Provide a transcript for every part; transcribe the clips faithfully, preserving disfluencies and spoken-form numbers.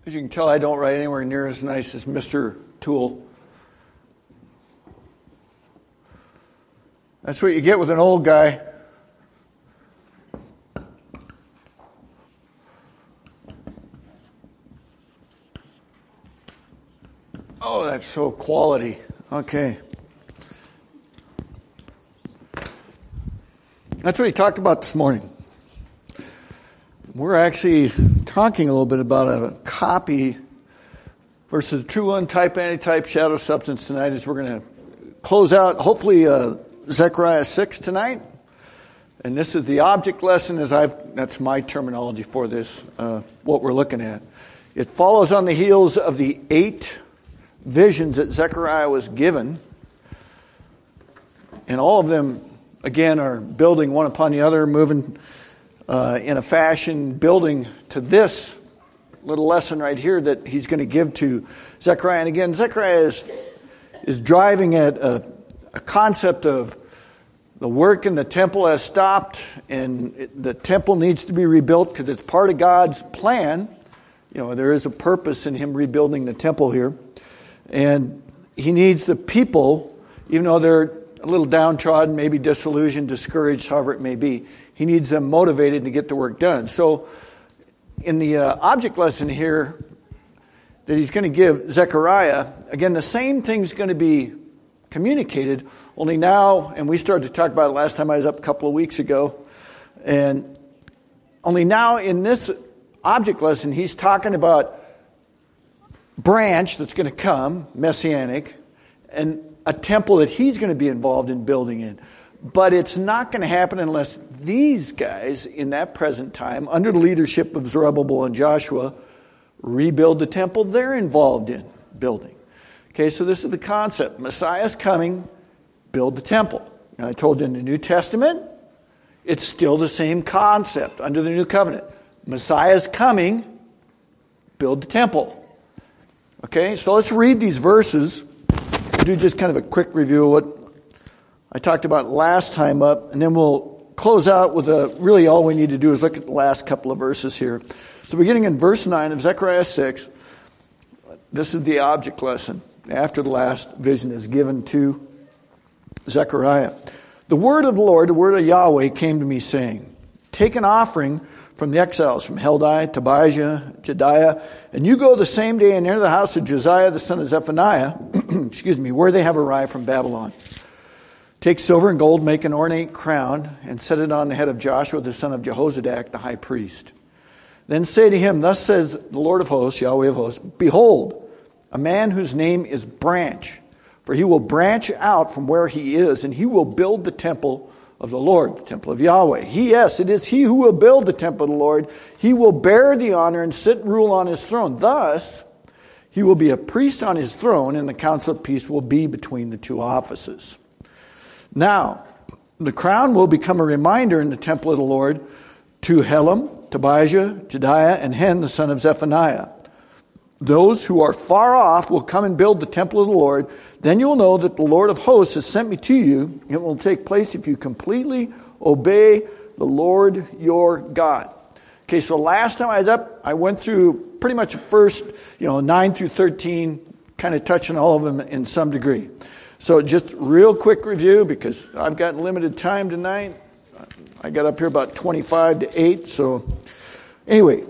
As you can tell, I don't write anywhere near as nice as Mister Toole. That's what you get with an old guy. Oh, that's so quality. Okay. That's what he talked about this morning. We're actually talking a little bit about a copy versus a true one, type, antitype, shadow, substance tonight, as we're going to close out, hopefully, uh, Zechariah six tonight. And this is the object lesson, as I've, that's my terminology for this, uh, what we're looking at. It follows on the heels of the eight visions that Zechariah was given. And all of them, again, are building one upon the other, moving uh, in a fashion, building to this little lesson right here that he's going to give to Zechariah. And again, Zechariah is, is driving at a, a concept of the work in the temple has stopped, and it, the temple needs to be rebuilt because it's part of God's plan. You know, there is a purpose in him rebuilding the temple here. And he needs the people, even though they're a little downtrodden, maybe disillusioned, discouraged, however it may be, he needs them motivated to get the work done. So in the uh, object lesson here that he's going to give Zechariah, again, the same thing's going to be communicated, only now, and we started to talk about it last time I was up a couple of weeks ago, and only now in this object lesson, he's talking about branch that's going to come, messianic, and a temple that he's going to be involved in building in. But it's not going to happen unless these guys in that present time, under the leadership of Zerubbabel and Joshua, rebuild the temple they're involved in building. Okay, so this is the concept. Messiah's coming, build the temple. And I told you in the New Testament, it's still the same concept under the New Covenant. Messiah's coming, build the temple. Okay, so let's read these verses. We'll do just kind of a quick review of what I talked about last time up, and then we'll close out with a, really all we need to do is look at the last couple of verses here. So beginning in verse nine of Zechariah six, this is the object lesson after the last vision is given to Zechariah. The word of the Lord, the word of Yahweh came to me saying, take an offering from the exiles, from Heldai, Tobijah, Jediah, and you go the same day and enter the house of Josiah, the son of Zephaniah, excuse me, where they have arrived from Babylon. Take silver and gold, make an ornate crown, and set it on the head of Joshua, the son of Jehozadak, the high priest. Then say to him, thus says the Lord of hosts, Yahweh of hosts, behold, a man whose name is Branch, for he will branch out from where he is, and he will build the temple of the Lord, the temple of Yahweh. He, yes, it is he who will build the temple of the Lord. He will bear the honor and sit and rule on his throne. Thus, he will be a priest on his throne, and the council of peace will be between the two offices. Now, the crown will become a reminder in the temple of the Lord to Helam, Tobijah, Jediah, and Hen, the son of Zephaniah. Those who are far off will come and build the temple of the Lord. Then you will know that the Lord of hosts has sent me to you. It will take place if you completely obey the Lord your God. Okay, so last time I was up, I went through pretty much the first, you know, nine through thirteen, kind of touching all of them in some degree. So just real quick review, because I've got limited time tonight. I got up here about twenty-five to eight. So anyway,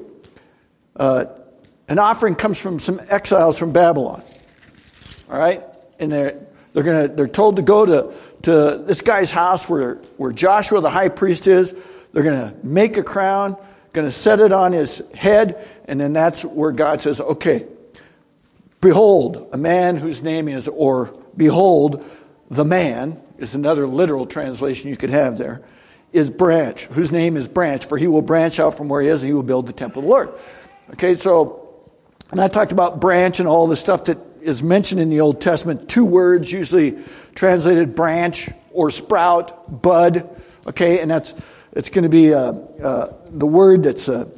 uh, an offering comes from some exiles from Babylon. All right, and they're they're gonna they're told to go to to this guy's house where where Joshua the high priest is. They're gonna make a crown, gonna set it on his head, and then that's where God says, "Okay, behold, a man whose name is," or behold, the man is another literal translation you could have there, is Branch, whose name is Branch, for he will branch out from where he is and he will build the temple of the Lord. Okay, so, and I talked about branch and all the stuff that is mentioned in the Old Testament, two words usually translated branch or sprout, bud, okay, and that's, it's going to be uh, uh, the word that's uh,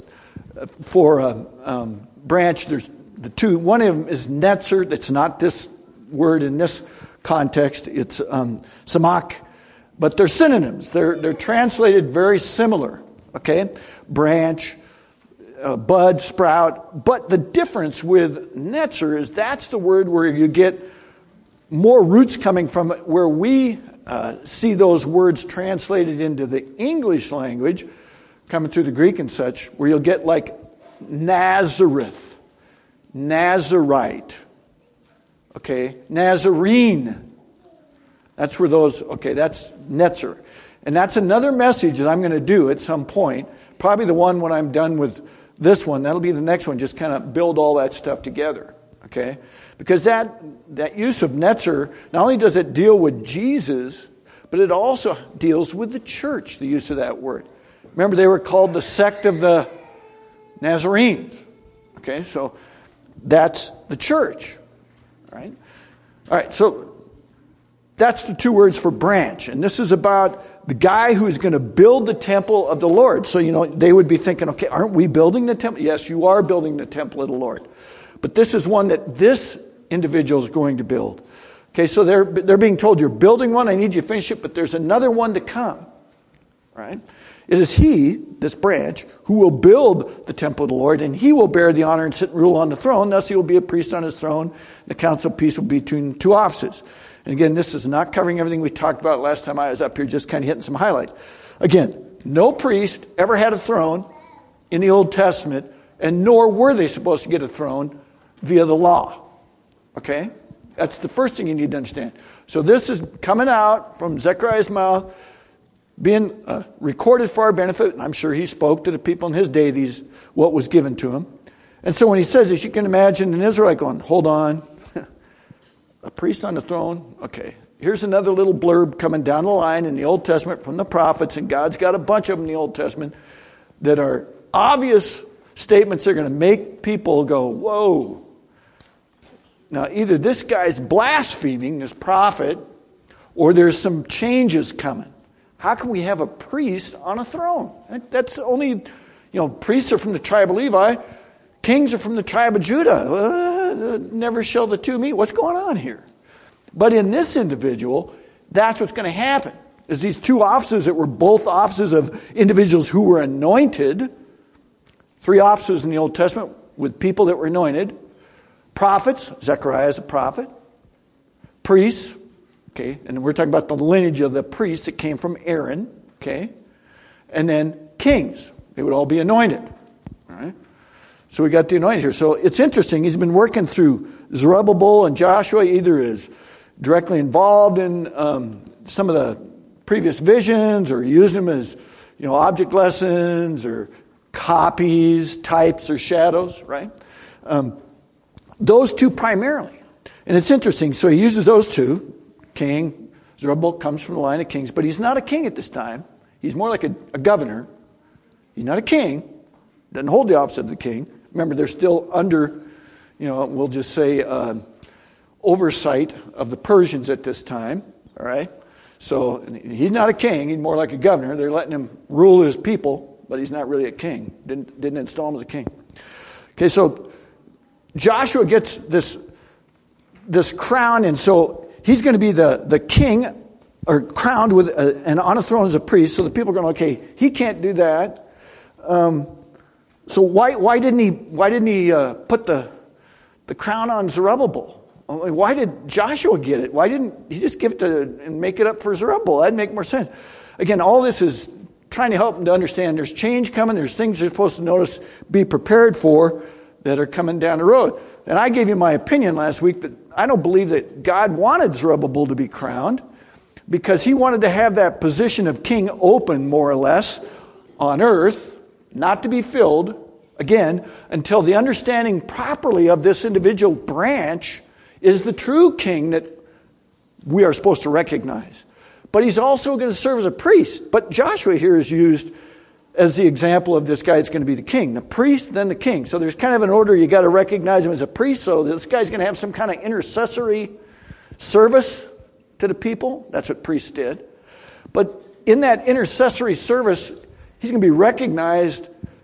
for uh, um, branch. There's the two, one of them is netzer, that's not this word in this context, it's um, samak, but they're synonyms. They're they're translated very similar. Okay, branch, uh, bud, sprout. But the difference with netzer is that's the word where you get more roots coming from it, where we uh, see those words translated into the English language, coming through the Greek and such, where you'll get like Nazareth, Nazarite, okay, Nazarene. That's where those, okay, that's netzer. And that's another message that I'm going to do at some point. Probably the one when I'm done with this one. That'll be the next one. Just kind of build all that stuff together. Okay? Because that, that use of netzer, not only does it deal with Jesus, but it also deals with the church, the use of that word. Remember, they were called the sect of the Nazarenes. Okay? So that's the church. All right? All right, so that's the two words for branch. And this is about the guy who is going to build the temple of the Lord. So, you know, they would be thinking, okay, aren't we building the temple? Yes, you are building the temple of the Lord. But this is one that this individual is going to build. Okay, so they're, they're being told, you're building one, I need you to finish it, but there's another one to come. Right? It is he, this branch, who will build the temple of the Lord, and he will bear the honor and sit and rule on the throne. Thus he will be a priest on his throne. The council of peace will be between two offices. And again, this is not covering everything we talked about last time I was up here, just kind of hitting some highlights. Again, no priest ever had a throne in the Old Testament, and nor were they supposed to get a throne via the law. Okay? That's the first thing you need to understand. So this is coming out from Zechariah's mouth, being uh, recorded for our benefit. And I'm sure he spoke to the people in his day, these what was given to him. And so when he says this, you can imagine an Israelite going, hold on. A priest on the throne? Okay. Here's another little blurb coming down the line in the Old Testament from the prophets, and God's got a bunch of them in the Old Testament that are obvious statements that are going to make people go, whoa. Now, either this guy's blaspheming, this prophet, or there's some changes coming. How can we have a priest on a throne? That's only, you know, priests are from the tribe of Levi. Kings are from the tribe of Judah. Uh, never shall the two meet. What's going on here? But in this individual, that's what's going to happen. Is these two offices that were both offices of individuals who were anointed. Three offices in the Old Testament with people that were anointed. Prophets. Zechariah is a prophet. Priests. Okay. And we're talking about the lineage of the priests that came from Aaron. Okay. And then kings. They would all be anointed. All right. So we got the anointing here. So it's interesting. He's been working through Zerubbabel and Joshua, either is directly involved in um, some of the previous visions, or using them as, you know, object lessons or copies, types, or shadows. Right? Um, those two primarily, and it's interesting. So he uses those two. King Zerubbabel comes from the line of kings, but he's not a king at this time. He's more like a, a governor. He's not a king. Doesn't hold the office of the king. Remember, they're still under, you know, we'll just say, uh, oversight of the Persians at this time. All right? So he's not a king. He's more like a governor. They're letting him rule his people, but he's not really a king. Didn't, didn't install him as a king. Okay, so Joshua gets this, this crown, and so he's going to be the, the king, or crowned with a, and on a throne as a priest. So the people are going, okay, he can't do that. Um, so why why didn't he why didn't he uh, put the the crown on Zerubbabel? Why did Joshua get it? Why didn't he just give it to and make it up for Zerubbabel? That'd make more sense. Again, all this is trying to help them to understand there's change coming. There's things they're supposed to notice, be prepared for, that are coming down the road. And I gave you my opinion last week that I don't believe that God wanted Zerubbabel to be crowned, because he wanted to have that position of king open, more or less, on earth, not to be filled, again, until the understanding properly of this individual branch is the true king that we are supposed to recognize. But he's also going to serve as a priest. But Joshua here is used as the example of this guy that's going to be the king. The priest, then the king. So there's kind of an order. You got to recognize him as a priest. So this guy's going to have some kind of intercessory service to the people. That's what priests did. But in that intercessory service, he's going to be recognized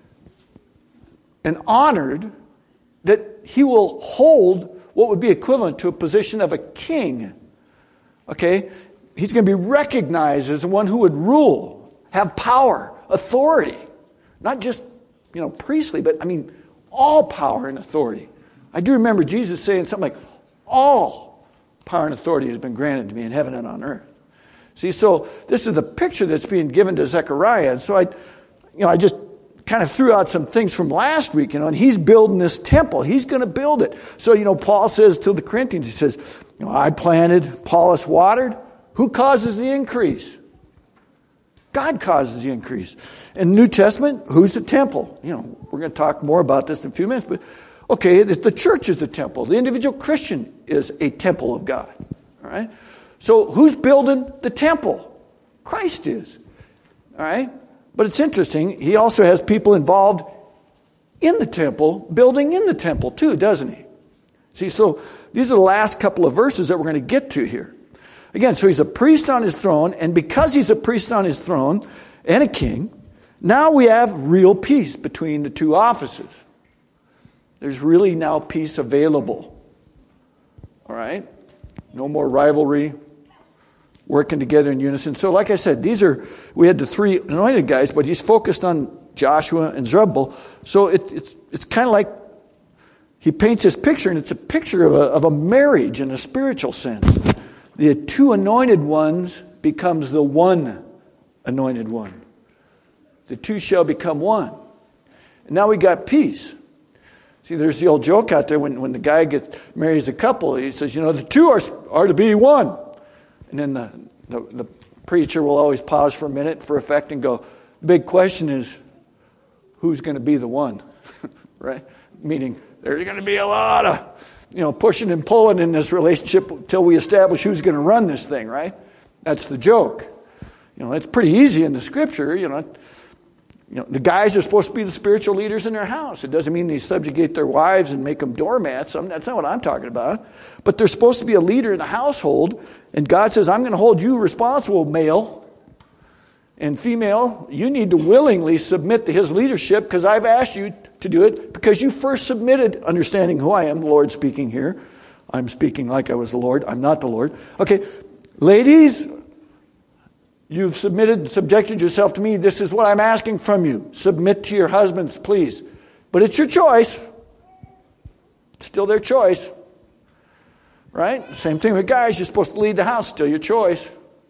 and honored that he will hold what would be equivalent to a position of a king. Okay? He's going to be recognized as the one who would rule, have power, authority. Not just, you know, priestly, but I mean, all power and authority. I do remember Jesus saying something like, all power and authority has been granted to me in heaven and on earth. See, so this is the picture that's being given to Zechariah. And so I, you know, I just kind of threw out some things from last week, you know, and he's building this temple. He's going to build it. So, you know, Paul says to the Corinthians, he says, you know, I planted, Apollos watered. Who causes the increase? God causes the increase. In the New Testament, who's the temple? You know, we're going to talk more about this in a few minutes, but okay, the church is the temple. The individual Christian is a temple of God. All right? So who's building the temple? Christ is. All right? But it's interesting, he also has people involved in the temple, building in the temple too, doesn't he? See, so these are the last couple of verses that we're going to get to here. Again, so he's a priest on his throne, and because he's a priest on his throne and a king, now we have real peace between the two offices. There's really now peace available. All right? No more rivalry. Working together in unison. So like I said, these are, we had the three anointed guys, but he's focused on Joshua and Zerubbabel. So it, it's it's kind of like he paints this picture, and it's a picture of a, of a marriage in a spiritual sense. The two anointed ones becomes the one anointed one. The two shall become one. And now we got peace. See, there's the old joke out there when, when the guy gets marries a couple, he says, you know, the two are are to be one. And then the, the, the preacher will always pause for a minute for effect and go, the big question is, who's going to be the one? Right? Meaning, there's going to be a lot of, you know, pushing and pulling in this relationship until we establish who's going to run this thing, right? That's the joke. You know, it's pretty easy in the scripture, you know. You know, the guys are supposed to be the spiritual leaders in their house. It doesn't mean they subjugate their wives and make them doormats. I mean, that's not what I'm talking about. But they're supposed to be a leader in the household. And God says, I'm going to hold you responsible, male and female. You need to willingly submit to his leadership because I've asked you to do it because you first submitted, understanding who I am, the Lord speaking here. I'm speaking like I was the Lord. I'm not the Lord. Okay, ladies, you've submitted and subjected yourself to me. This is what I'm asking from you. Submit to your husbands, please. But it's your choice. It's still their choice. Right? Same thing with guys. You're supposed to lead the house. Still your choice.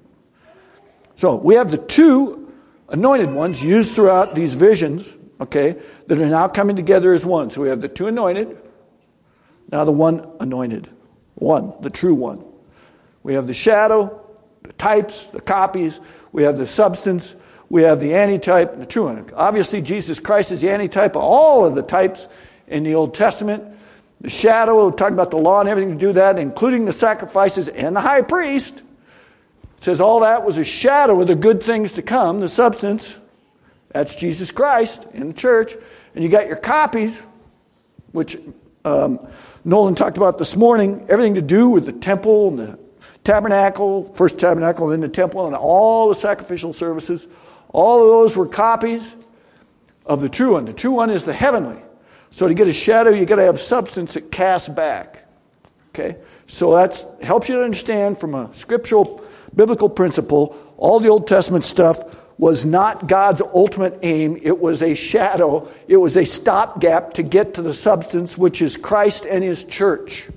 So we have the two anointed ones used throughout these visions, okay, that are now coming together as one. So we have the two anointed. Now the one anointed. One, the true one. We have the shadow, the types, the copies. We have the substance. We have the antitype and the true one. Obviously, Jesus Christ is the antitype of all of the types in the Old Testament. The shadow, talking about the law and everything to do that, including the sacrifices and the high priest. It says all that was a shadow of the good things to come. The substance, that's Jesus Christ in the church. And you got your copies, which um, Nolan talked about this morning, everything to do with the temple and the tabernacle, first tabernacle, then the temple, and all the sacrificial services. All of those were copies of the true one. The true one is the heavenly. So to get a shadow, you got to have substance that casts back. Okay? So that helps you to understand from a scriptural, biblical principle, all the Old Testament stuff was not God's ultimate aim. It was a shadow. It was a stopgap to get to the substance, which is Christ and his church.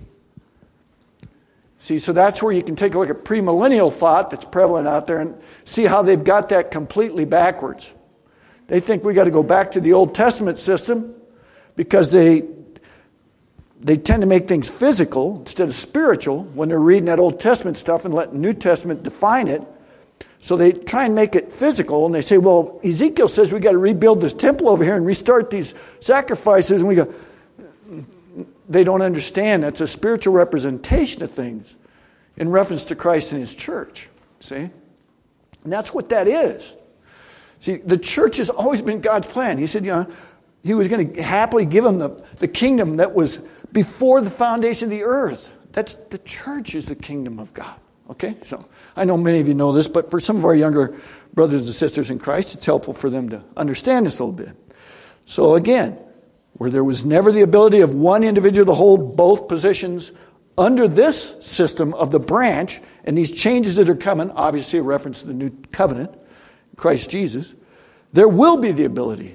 See, so that's where you can take a look at premillennial thought that's prevalent out there and see how they've got that completely backwards. They think we got to go back to the Old Testament system because they they tend to make things physical instead of spiritual when they're reading that Old Testament stuff and letting New Testament define it. So they try and make it physical, and they say, well, Ezekiel says we got to rebuild this temple over here and restart these sacrifices, and we go, they don't understand. That's a spiritual representation of things in reference to Christ and his church. See? And that's what that is. See, the church has always been God's plan. He said, you know, he was going to happily give them the, the kingdom that was before the foundation of the earth. That's the church is the kingdom of God. Okay? So I know many of you know this, but for some of our younger brothers and sisters in Christ, it's helpful for them to understand this a little bit. So again, where there was never the ability of one individual to hold both positions under this system of the branch, and these changes that are coming, obviously a reference to the new covenant, Christ Jesus, there will be the ability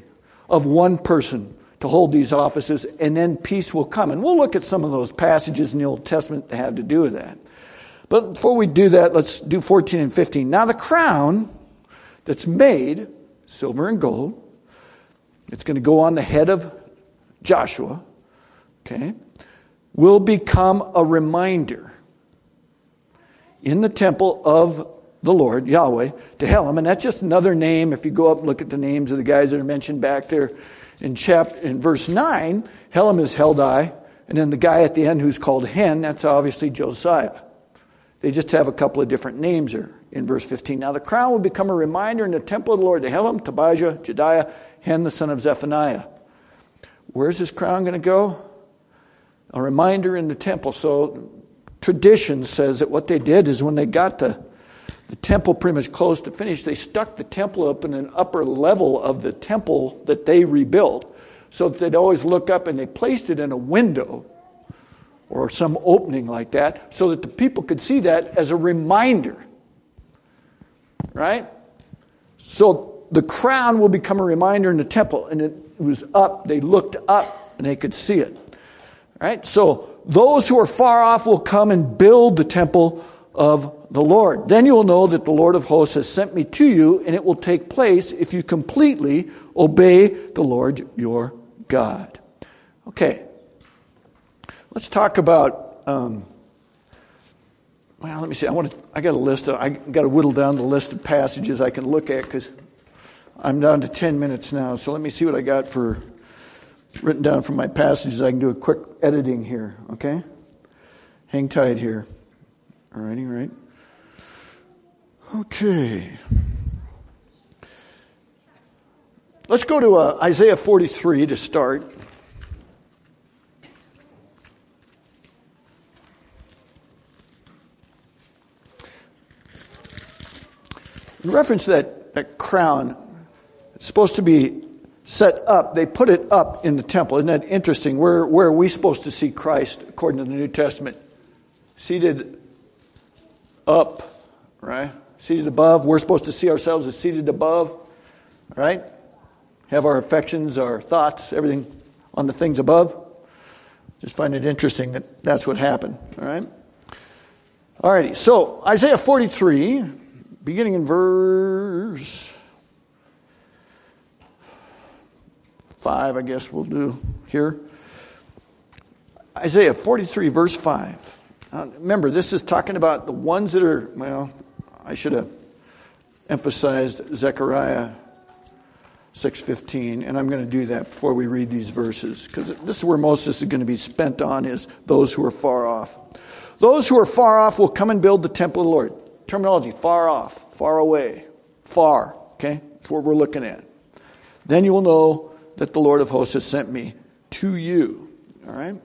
of one person to hold these offices, and then peace will come. And we'll look at some of those passages in the Old Testament that have to do with that. But before we do that, let's do fourteen and fifteen. Now the crown that's made, silver and gold, it's going to go on the head of Joshua, okay, will become a reminder in the temple of the Lord, Yahweh, to Helem. And that's just another name. If you go up and look at the names of the guys that are mentioned back there in chapter, in verse nine, Helem is Heldai, and then the guy at the end who's called Hen, that's obviously Josiah. They just have a couple of different names there in verse fifteen. Now the crown will become a reminder in the temple of the Lord to Helem, Tobijah, Jediah, Hen, the son of Zephaniah. Where's this crown going to go? A reminder in the temple. So tradition says that what they did is when they got the, the temple pretty much close to finish, they stuck the temple up in an upper level of the temple that they rebuilt, so that they'd always look up, and they placed it in a window or some opening like that, so that the people could see that as a reminder. Right? So the crown will become a reminder in the temple, and it was up. They looked up, and they could see it. Right? So those who are far off will come and build the temple of the Lord. Then you will know that the Lord of hosts has sent me to you, and it will take place if you completely obey the Lord your God. Okay. Let's talk about, um, well, let me see. I want to, I got a list of, I got to whittle down the list of passages I can look at, because I'm down to ten minutes now. So let me see what I got for written down from my passages. I can do a quick editing here, okay? Hang tight here. All righty, right? Okay. Let's go to uh, Isaiah forty-three to start. In reference to that, that crown, it's supposed to be set up. They put it up in the temple. Isn't that interesting? Where, where are we supposed to see Christ according to the New Testament? Seated up, right? Seated above. We're supposed to see ourselves as seated above, right? Have our affections, our thoughts, everything on the things above. Just find it interesting that that's what happened, all right? All righty, so Isaiah forty-three, beginning in verse five, I guess we'll do here. Isaiah forty-three, verse five. Uh, remember, this is talking about the ones that are, well, I should have emphasized Zechariah six fifteen, and I'm going to do that before we read these verses, because this is where most of this is going to be spent on, is those who are far off. Those who are far off will come and build the temple of the Lord. Terminology, far off, far away, far, okay? That's what we're looking at. Then you will know that the Lord of hosts has sent me to you, all right?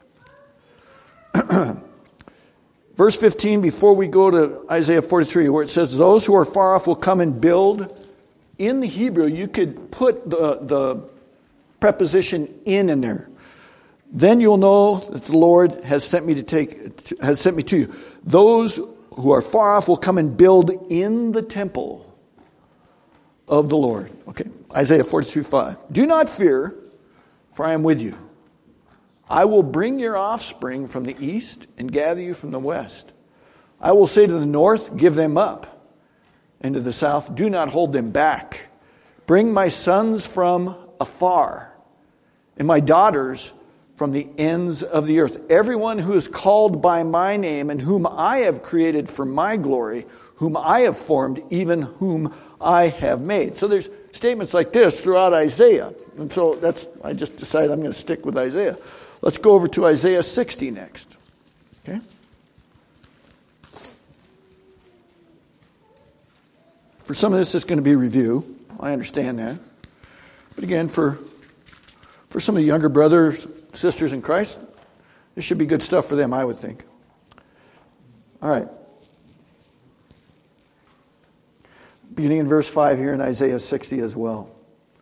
Verse fifteen, before we go to Isaiah forty-three, where it says, those who are far off will come and build. In the Hebrew, you could put the, the preposition in in there. Then you'll know that the Lord has sent me to take, has sent me to you. Those who are far off will come and build in the temple of the Lord. Okay, Isaiah forty-three five. Do not fear, for I am with you. I will bring your offspring from the east and gather you from the west. I will say to the north, give them up. And to the south, do not hold them back. Bring my sons from afar, and my daughters from the ends of the earth. Everyone who is called by my name, and whom I have created for my glory, whom I have formed, even whom I have made. So there's statements like this throughout Isaiah. And so that's, I just decided I'm going to stick with Isaiah. Let's go over to Isaiah sixty next. Okay? For some of this, it's going to be review. I understand that. But again, for for some of the younger brothers, sisters in Christ, this should be good stuff for them, I would think. All right. Beginning in verse five here in Isaiah sixty as well.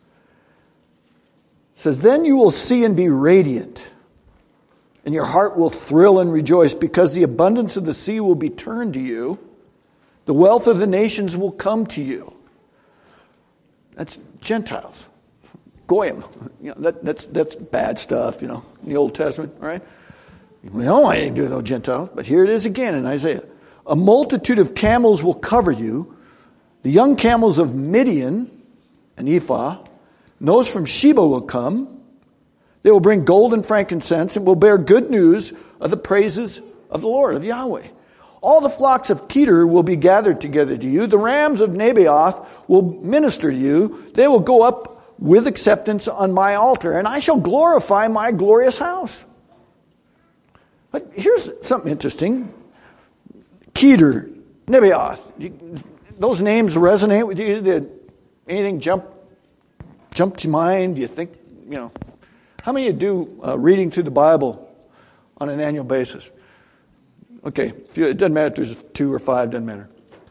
It says, then you will see and be radiant, and your heart will thrill and rejoice, because the abundance of the sea will be turned to you. The wealth of the nations will come to you. That's Gentiles. Goyim. You know, that, that's that's bad stuff, you know, in the Old Testament, all right? Well, I ain't doing no Gentiles, but here it is again in Isaiah. A multitude of camels will cover you, the young camels of Midian, an ephah, and those from Sheba will come. They will bring gold and frankincense and will bear good news of the praises of the Lord, of Yahweh. All the flocks of Kedar will be gathered together to you. The rams of Nebaioth will minister to you. They will go up with acceptance on my altar, and I shall glorify my glorious house. But here's something interesting. Kedar, Nebaioth. Those names resonate with you? Did anything jump, jump to mind? Do you think, you know, how many of you do uh, reading through the Bible on an annual basis? Okay, it doesn't matter if there's two or five, doesn't matter.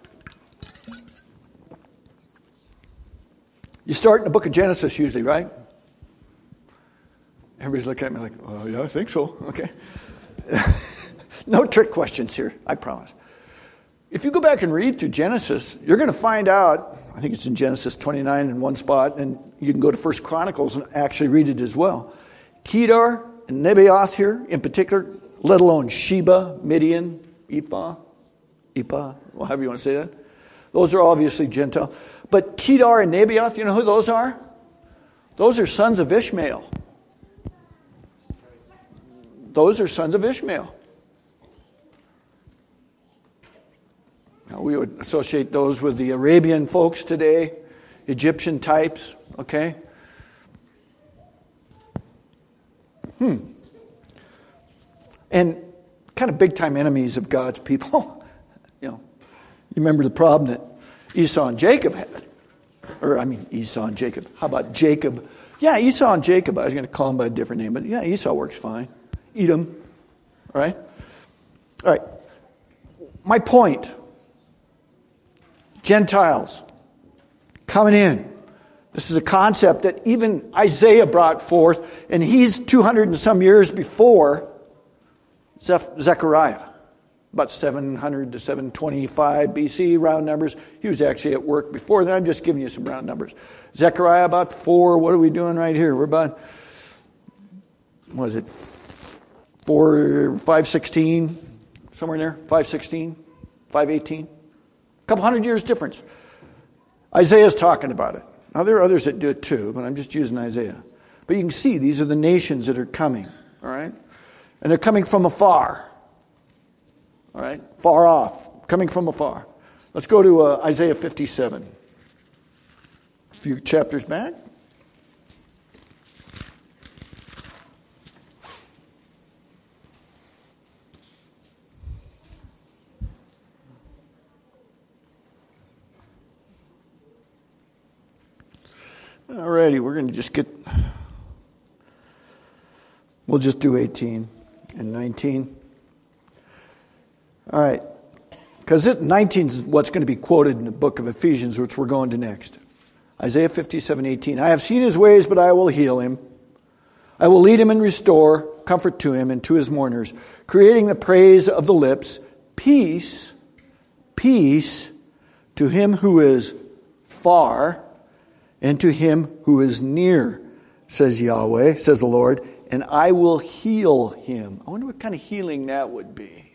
You start in the book of Genesis usually, right? Everybody's looking at me like, oh, yeah, I think so. Okay. No trick questions here, I promise. If you go back and read through Genesis, you're going to find out, I think it's in Genesis twenty-nine in one spot, and you can go to First Chronicles and actually read it as well. Kedar and Nebaioth here in particular, let alone Sheba, Midian, Ephah, Ephah, however you want to say that. Those are obviously Gentile. But Kedar and Nebaioth, you know who those are? Those are sons of Ishmael. Those are sons of Ishmael. Now, we would associate those with the Arabian folks today, Egyptian types, okay? Hmm. And kind of big-time enemies of God's people. You know, you remember the problem that Esau and Jacob had. Or, I mean, Esau and Jacob. How about Jacob? Yeah, Esau and Jacob. I was going to call him by a different name, but yeah, Esau works fine. Edom. All right? All right. My point. Gentiles coming in. This is a concept that even Isaiah brought forth, and he's two hundred and some years before Zechariah. About seven hundred to seven twenty-five B C, round numbers. He was actually at work before then. I'm just giving you some round numbers. Zechariah about four. What are we doing right here? We're about, what is it, four, five sixteen, somewhere in there, five sixteen, five eighteen. A couple hundred years difference. Isaiah's talking about it. Now, there are others that do it too, but I'm just using Isaiah. But you can see these are the nations that are coming, all right? And they're coming from afar, all right? Far off, coming from afar. Let's go to uh, Isaiah fifty-seven. A few chapters back. Alrighty, we're going to just get, we'll just do eighteen and nineteen. All right, because nineteen is what's going to be quoted in the book of Ephesians, which we're going to next. Isaiah fifty-seven, eighteen. I have seen his ways, but I will heal him. I will lead him and restore comfort to him and to his mourners, creating the praise of the lips, peace, peace to him who is far, and to him who is near, says Yahweh, says the Lord, and I will heal him. I wonder what kind of healing that would be.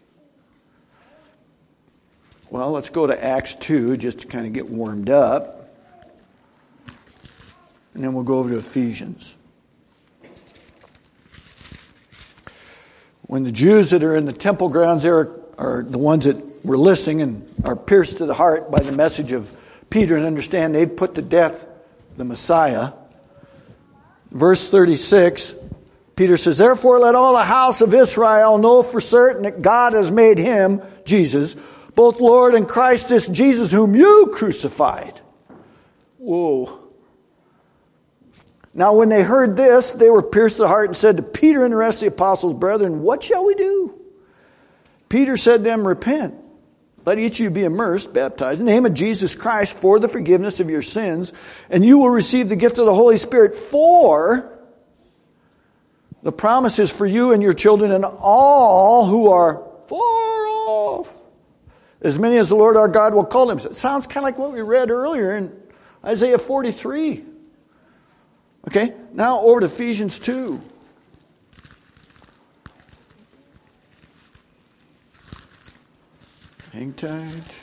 Well, let's go to Acts two just to kind of get warmed up. And then we'll go over to Ephesians. When the Jews that are in the temple grounds there are, are the ones that were listening and are pierced to the heart by the message of Peter and understand they've put to death the Messiah. Verse thirty-six, Peter says, therefore let all the house of Israel know for certain that God has made him, Jesus, both Lord and Christ, this Jesus whom you crucified. Whoa. Now when they heard this, they were pierced to the heart and said to Peter and the rest of the apostles, brethren, what shall we do? Peter said to them, repent. Let each of you be immersed, baptized, in the name of Jesus Christ for the forgiveness of your sins, and you will receive the gift of the Holy Spirit, for the promise is for you and your children and all who are far off, as many as the Lord our God will call them. It sounds kind of like what we read earlier in Isaiah forty-three. Okay, now over to Ephesians two. Hang tight.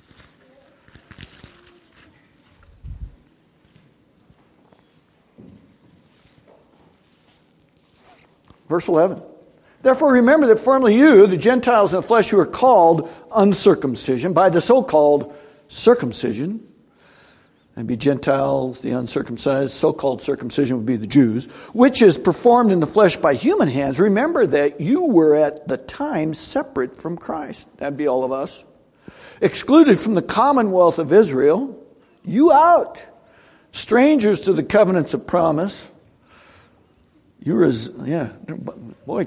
Verse eleven. Therefore remember that formerly you, the Gentiles in the flesh, who are called uncircumcision by the so-called circumcision, and be Gentiles, the uncircumcised, so-called circumcision would be the Jews, which is performed in the flesh by human hands. Remember that you were at the time separate from Christ. That'd be all of us. Excluded from the commonwealth of Israel. You out. Strangers to the covenants of promise. You were as, yeah, boy,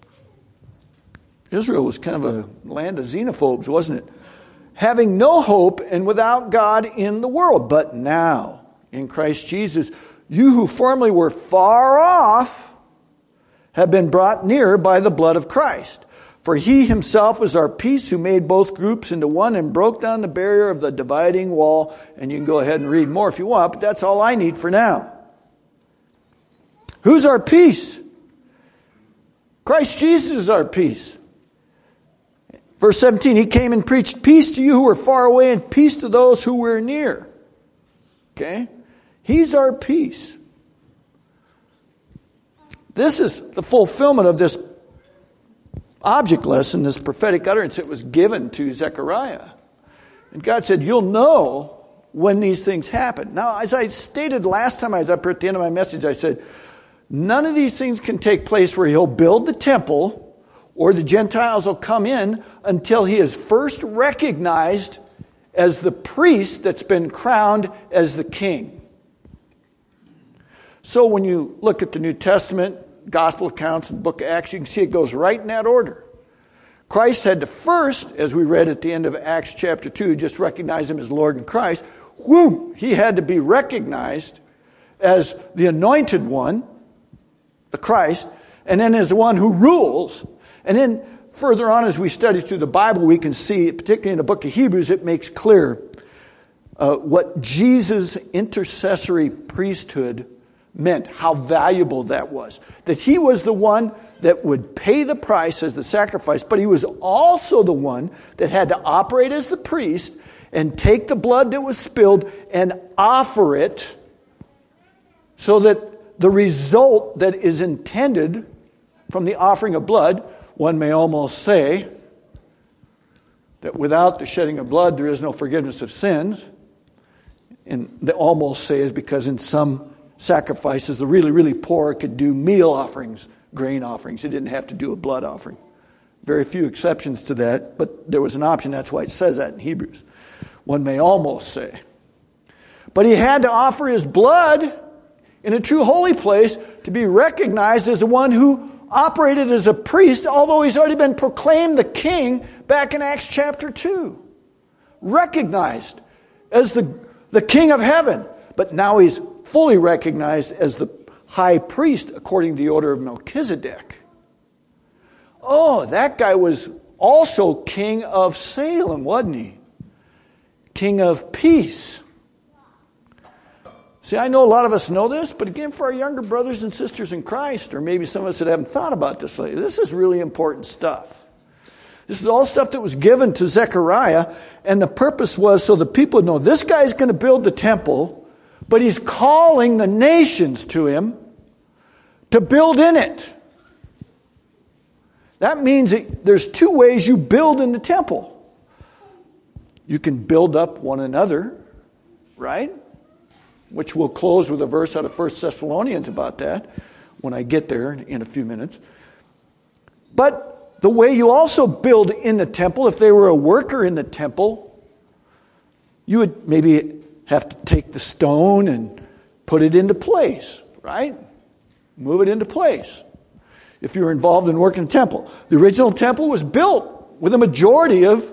Israel was kind of a land of xenophobes, wasn't it? Having no hope and without God in the world. But now, in Christ Jesus, you who formerly were far off have been brought near by the blood of Christ. For he himself is our peace, who made both groups into one and broke down the barrier of the dividing wall. And you can go ahead and read more if you want, but that's all I need for now. Who's our peace? Christ Jesus is our peace. Verse seventeen, he came and preached peace to you who were far away and peace to those who were near. Okay? He's our peace. This is the fulfillment of this object lesson, this prophetic utterance that was given to Zechariah. And God said, you'll know when these things happen. Now, as I stated last time I was up here at the end of my message, I said, none of these things can take place where he'll build the temple or the Gentiles will come in until he is first recognized as the priest that's been crowned as the king. So when you look at the New Testament, Gospel accounts, and the book of Acts, you can see it goes right in that order. Christ had to first, as we read at the end of Acts chapter two, just recognize him as Lord and Christ. Whoo! He had to be recognized as the anointed one, the Christ, and then as the one who rules. And then further on as we study through the Bible, we can see, particularly in the book of Hebrews, it makes clear uh, what Jesus' intercessory priesthood meant, how valuable that was. That he was the one that would pay the price as the sacrifice, but he was also the one that had to operate as the priest and take the blood that was spilled and offer it so that the result that is intended from the offering of blood, one may almost say that without the shedding of blood there is no forgiveness of sins. And the almost say is because in some sacrifices the really, really poor could do meal offerings, grain offerings. They didn't have to do a blood offering. Very few exceptions to that, but there was an option. That's why it says that in Hebrews. One may almost say. But he had to offer his blood in a true holy place to be recognized as the one who operated as a priest, although he's already been proclaimed the king back in Acts chapter two. Recognized as the, the king of heaven. But now he's fully recognized as the high priest according to the order of Melchizedek. Oh, that guy was also king of Salem, wasn't he? King of peace. See, I know a lot of us know this, but again, for our younger brothers and sisters in Christ, or maybe some of us that haven't thought about this lately, this is really important stuff. This is all stuff that was given to Zechariah, and the purpose was so the people would know this guy's going to build the temple, but he's calling the nations to him to build in it. That means that there's two ways you build in the temple. You can build up one another, right? Which we'll close with a verse out of First Thessalonians about that when I get there in a few minutes. But the way you also build in the temple, if they were a worker in the temple, you would maybe have to take the stone and put it into place, right? Move it into place. If you were involved in working the temple. The original temple was built with a majority of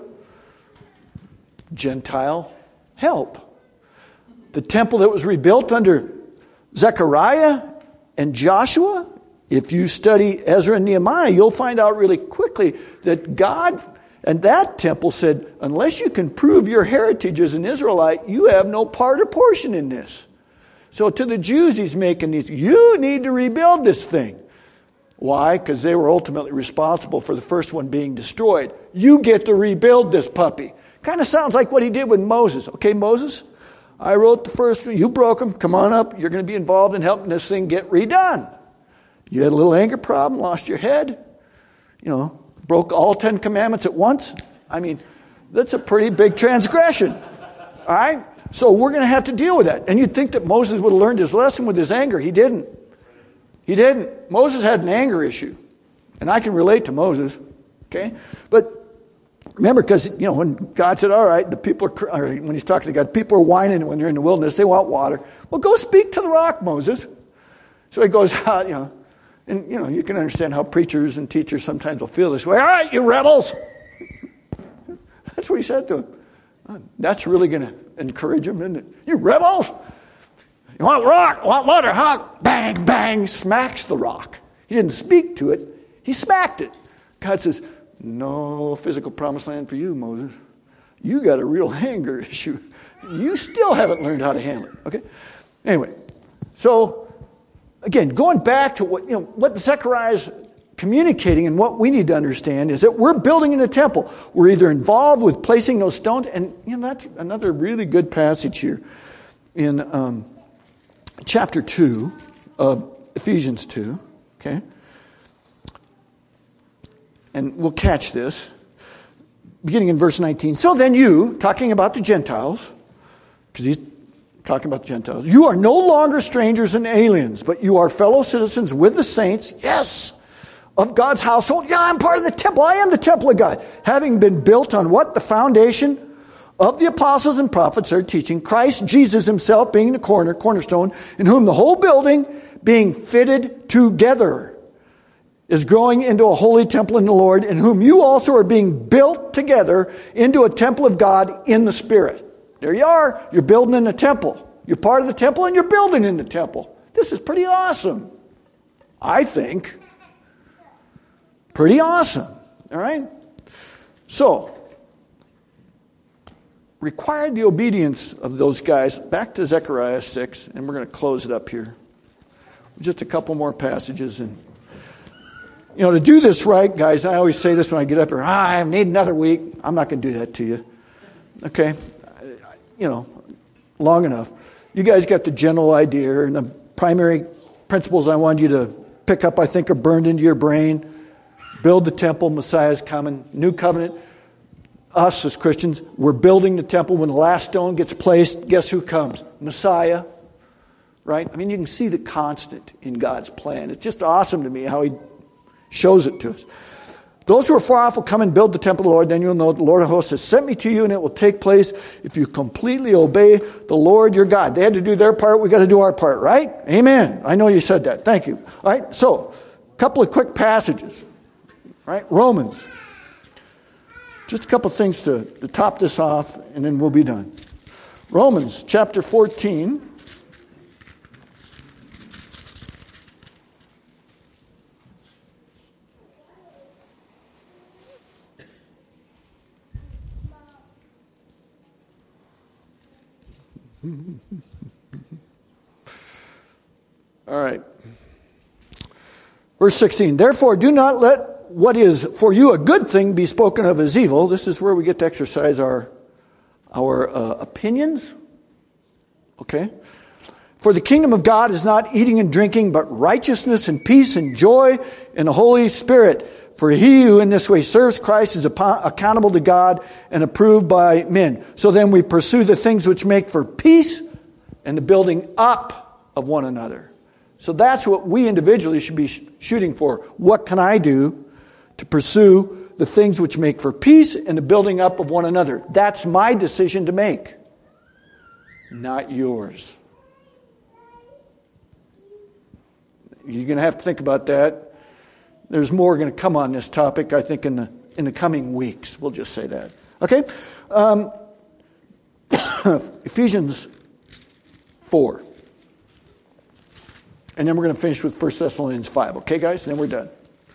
Gentile help. The temple that was rebuilt under Zechariah and Joshua, if you study Ezra and Nehemiah, you'll find out really quickly that God and that temple said, unless you can prove your heritage as an Israelite, you have no part or portion in this. So to the Jews, he's making these, you need to rebuild this thing. Why? Because they were ultimately responsible for the first one being destroyed. You get to rebuild this puppy. Kind of sounds like what he did with Moses. Okay, Moses, I wrote the first one. You broke them. Come on up. You're going to be involved in helping this thing get redone. You had a little anger problem, lost your head, you know, broke all Ten Commandments at once. I mean, that's a pretty big transgression. All right? So we're going to have to deal with that. And you'd think that Moses would have learned his lesson with his anger. He didn't. He didn't. Moses had an anger issue. And I can relate to Moses. Okay? But remember, because, you know, when God said, all right, the people are, or when he's talking to God, people are whining when they're in the wilderness. They want water. Well, go speak to the rock, Moses. So he goes out, you know. And, you know, you can understand how preachers and teachers sometimes will feel this way. All right, you rebels. That's what he said to them. That's really going to encourage them, isn't it? You rebels. You want rock, want water, huh? Bang, bang, smacks the rock. He didn't speak to it. He smacked it. God says, no physical promised land for you, Moses. You got a real anger issue. You still haven't learned how to handle it. Okay? Anyway, so, again, going back to what, you know, what Zechariah is communicating and what we need to understand is that we're building in a temple. We're either involved with placing those stones, and you know, that's another really good passage here in um, chapter two of Ephesians two. Okay? And we'll catch this. Beginning in verse nineteen. So then you, talking about the Gentiles, because he's talking about the Gentiles, you are no longer strangers and aliens, but you are fellow citizens with the saints, yes, of God's household. Yeah, I'm part of the temple. I am the temple of God. Having been built on what? The foundation of the apostles and prophets are teaching. Christ Jesus himself being the corner, cornerstone, in whom the whole building being fitted together is growing into a holy temple in the Lord, in whom you also are being built together into a temple of God in the Spirit. There you are. You're building in the temple. You're part of the temple and you're building in the temple. This is pretty awesome. I think. Pretty awesome. All right? So, required the obedience of those guys. Back to Zechariah six, and we're going to close it up here. Just a couple more passages. And, you know, to do this right, guys, I always say this when I get up here, ah, I need another week. I'm not going to do that to you. Okay? You know, long enough. You guys got the general idea, and the primary principles I wanted you to pick up, I think, are burned into your brain. Build the temple, Messiah's coming, new covenant. Us as Christians, we're building the temple. When the last stone gets placed, guess who comes? Messiah. Right? I mean, you can see the constant in God's plan. It's just awesome to me how he shows it to us. Those who are far off will come and build the temple of the Lord. Then you'll know the Lord of hosts has sent me to you, and it will take place if you completely obey the Lord your God. They had to do their part. We got to do our part, right? Amen. I know you said that. Thank you. All right. So, a couple of quick passages. Right? Romans. Just a couple things to, to top this off, and then we'll be done. Romans chapter fourteen. All right. Verse sixteen. Therefore, do not let what is for you a good thing be spoken of as evil. This is where we get to exercise our, our uh, opinions. Okay? For the kingdom of God is not eating and drinking, but righteousness and peace and joy in the Holy Spirit. For he who in this way serves Christ is accountable to God and approved by men. So then we pursue the things which make for peace and the building up of one another. So that's what we individually should be sh- shooting for. What can I do to pursue the things which make for peace and the building up of one another? That's my decision to make, not yours. You're going to have to think about that. There's more going to come on this topic, I think, in the in the coming weeks. We'll just say that. Okay? Um, Ephesians four. And then we're going to finish with First Thessalonians five. Okay, guys? And then we're done.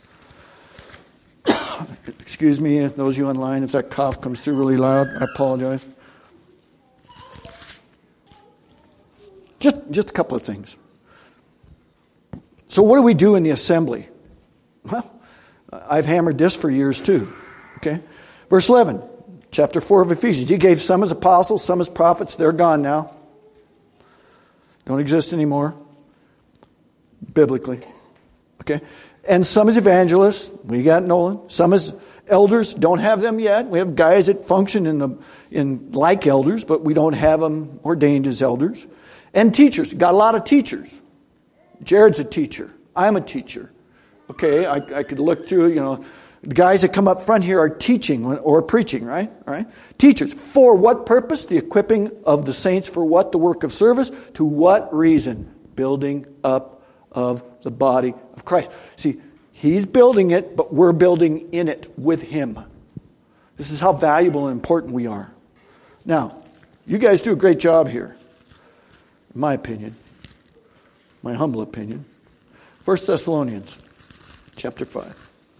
Excuse me, those of you online, if that cough comes through really loud, I apologize. Just just a couple of things. So what do we do in the assembly? Well, I've hammered this for years too. Okay, verse eleven, chapter four of Ephesians. He gave some as apostles, some as prophets. They're gone now. Don't exist anymore, biblically. Okay, and some as evangelists. We got Nolan. Some as elders. Don't have them yet. We have guys that function in the in like elders, but we don't have them ordained as elders. And teachers. Got a lot of teachers. Jared's a teacher. I'm a teacher. Okay, I, I could look through, you know, the guys that come up front here are teaching or preaching, right? All right. Teachers. For what purpose? The equipping of the saints for what? The work of service. To what reason? Building up of the body of Christ. See, He's building it, but we're building in it with Him. This is how valuable and important we are. Now, you guys do a great job here, in my opinion. My humble opinion. First Thessalonians chapter five.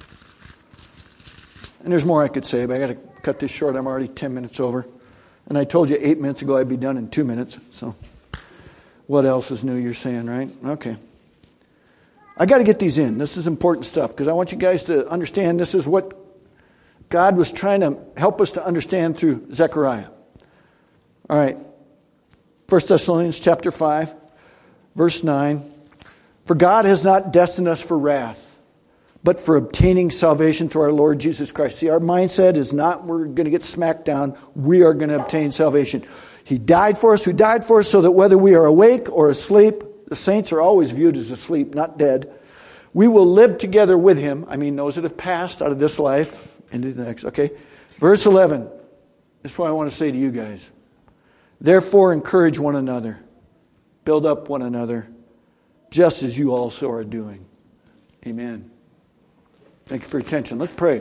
And there's more I could say, but I got to cut this short. I'm already ten minutes over. And I told you eight minutes ago I'd be done in two minutes. So what else is new you're saying, right? Okay. I got to get these in. This is important stuff because I want you guys to understand this is what God was trying to help us to understand through Zechariah. All right. First Thessalonians chapter five. Verse nine, for God has not destined us for wrath, but for obtaining salvation through our Lord Jesus Christ. See, our mindset is not we're going to get smacked down. We are going to obtain salvation. He died for us, who died for us, so that whether we are awake or asleep, the saints are always viewed as asleep, not dead. We will live together with Him. I mean, those that have passed out of this life into the next. Okay, verse eleven. This is what I want to say to you guys. Therefore, encourage one another. Build up one another, just as you also are doing. Amen. Thank you for your attention. Let's pray.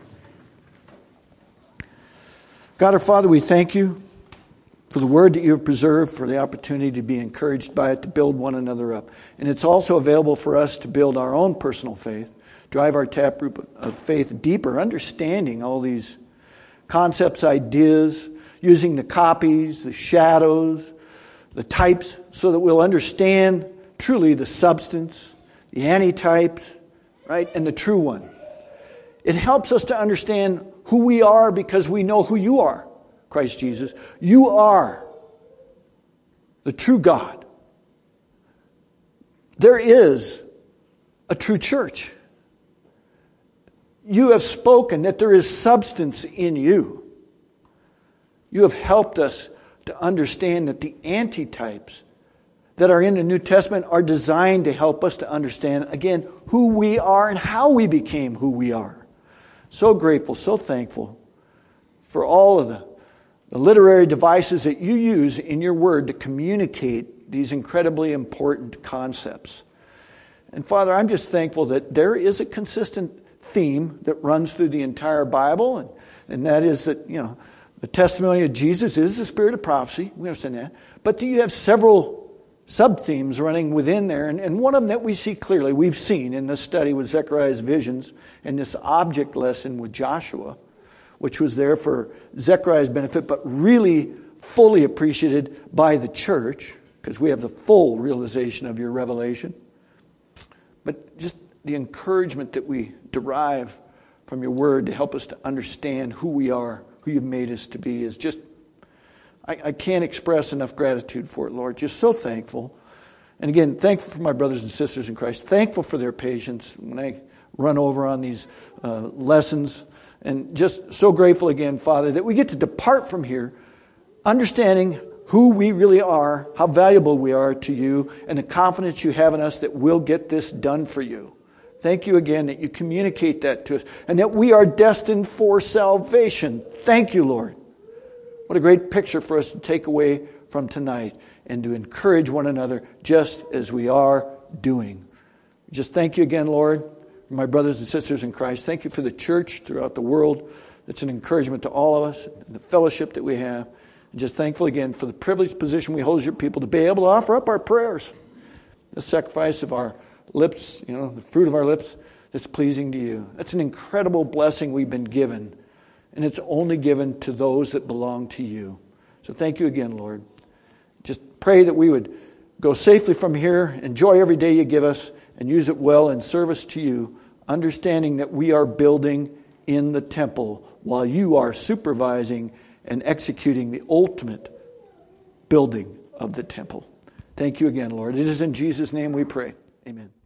God our Father, we thank you for the word that you have preserved, for the opportunity to be encouraged by it, to build one another up. And it's also available for us to build our own personal faith, drive our taproot of faith deeper, understanding all these concepts, ideas, using the copies, the shadows, the types, so that we'll understand truly the substance, the antitypes, right, and the true one. It helps us to understand who we are because we know who you are, Christ Jesus. You are the true God. There is a true church. You have spoken that there is substance in you. You have helped us to understand that the antitypes that are in the New Testament are designed to help us to understand, again, who we are and how we became who we are. So grateful, so thankful for all of the, the literary devices that you use in your word to communicate these incredibly important concepts. And Father, I'm just thankful that there is a consistent theme that runs through the entire Bible, and, and that is that, you know, the testimony of Jesus is the spirit of prophecy. We understand that. But do you have several sub-themes running within there? And, and one of them that we see clearly, we've seen in this study with Zechariah's visions and this object lesson with Joshua, which was there for Zechariah's benefit, but really fully appreciated by the church, because we have the full realization of your revelation. But just the encouragement that we derive from your word to help us to understand who we are, who you've made us to be, is just, I, I can't express enough gratitude for it, Lord. Just so thankful. And again, thankful for my brothers and sisters in Christ. Thankful for their patience when I run over on these uh, lessons. And just so grateful again, Father, that we get to depart from here understanding who we really are, how valuable we are to you, and the confidence you have in us that we'll get this done for you. Thank you again that you communicate that to us and that we are destined for salvation. Thank you, Lord. What a great picture for us to take away from tonight and to encourage one another just as we are doing. Just thank you again, Lord, for my brothers and sisters in Christ. Thank you for the church throughout the world. That's an encouragement to all of us and the fellowship that we have. And just thankful again for the privileged position we hold as your people to be able to offer up our prayers, the sacrifice of our lips, you know, the fruit of our lips that's pleasing to you. That's an incredible blessing we've been given, and it's only given to those that belong to you. So thank you again, Lord. Just pray that we would go safely from here, enjoy every day you give us, and use it well in service to you, understanding that we are building in the temple while you are supervising and executing the ultimate building of the temple. Thank you again, Lord. It is in Jesus' name we pray. Amen.